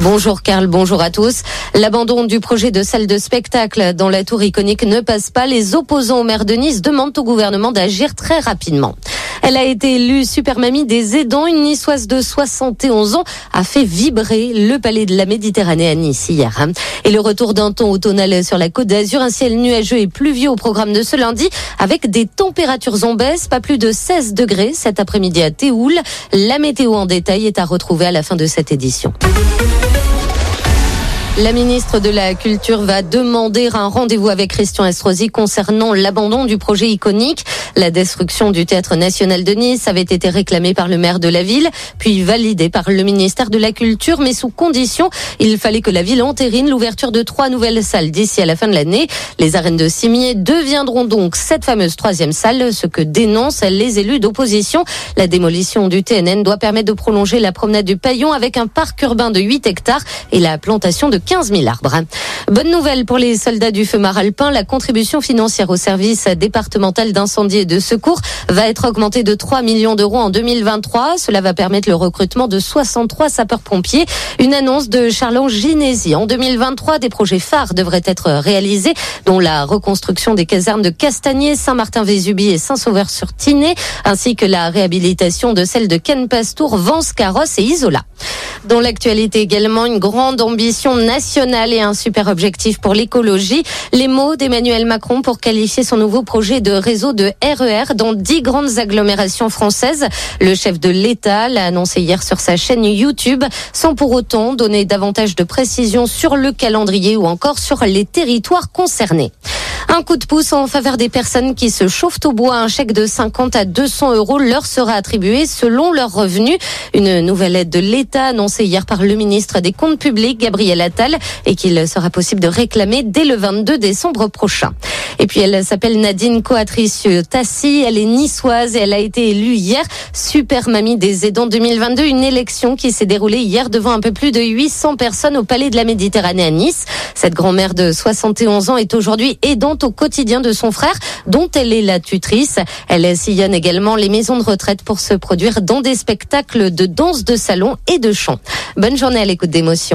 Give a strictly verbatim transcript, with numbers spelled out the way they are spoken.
Bonjour Karl, bonjour à tous. L'abandon du projet de salle de spectacle dans la tour iconique ne passe pas. Les opposants au maire de Nice demandent au gouvernement d'agir très rapidement. Elle a été élue super mamie des aidants. Une niçoise de soixante et onze ans a fait vibrer le palais de la Méditerranée à Nice hier. Et le retour d'un temps automnal sur la Côte d'Azur, un ciel nuageux et pluvieux au programme de ce lundi avec des températures en baisse, pas plus de seize degrés cet après-midi à Théoul. La météo en détail est à retrouver à la fin de cette édition. La ministre de la Culture va demander un rendez-vous avec Christian Estrosi concernant l'abandon du projet iconique. La destruction du Théâtre National de Nice avait été réclamée par le maire de la ville, puis validée par le ministère de la Culture, mais sous condition. Il fallait que la ville entérine l'ouverture de trois nouvelles salles d'ici à la fin de l'année. Les arènes de Cimier deviendront donc cette fameuse troisième salle, ce que dénoncent les élus d'opposition. La démolition du T N N doit permettre de prolonger la promenade du Paillon avec un parc urbain de huit hectares et la plantation de quinze mille arbres. Bonne nouvelle pour les soldats du feu Maralpin, la contribution financière au service départemental d'incendie et de secours va être augmentée de trois millions d'euros en deux mille vingt-trois. Cela va permettre le recrutement de soixante-trois sapeurs-pompiers. Une annonce de Charles Ginesi. En deux mille vingt-trois, des projets phares devraient être réalisés, dont la reconstruction des casernes de Castagnier, Saint-Martin-Vésubie et Saint-Sauveur-sur-Tinée, ainsi que la réhabilitation de celles de Ken-Pastour, Vence, Carrosse et Isola. Dans l'actualité également, une grande ambition nationale et un super objectif pour l'écologie. Les mots d'Emmanuel Macron pour qualifier son nouveau projet de réseau de R E R dans dix grandes agglomérations françaises. Le chef de l'État l'a annoncé hier sur sa chaîne YouTube, sans pour autant donner davantage de précisions sur le calendrier ou encore sur les territoires concernés. Un coup de pouce en faveur des personnes qui se chauffent au bois. Un chèque de cinquante à deux cents euros leur sera attribué selon leurs revenus. Une nouvelle aide de l'État annoncée hier par le ministre des Comptes publics, Gabriel Attal, et qu'il sera possible de réclamer dès le vingt-deux décembre prochain. Et puis elle s'appelle Nadine Coatrice-Tassi, elle est niçoise et elle a été élue hier super mamie des aidants deux mille vingt-deux, une élection qui s'est déroulée hier devant un peu plus de huit cents personnes au palais de la Méditerranée à Nice. Cette grand-mère de soixante et onze ans est aujourd'hui aidante au quotidien de son frère, dont elle est la tutrice. Elle sillonne également les maisons de retraite pour se produire dans des spectacles de danse de salon et de chant. Bonne journée à l'écoute d'Émotion.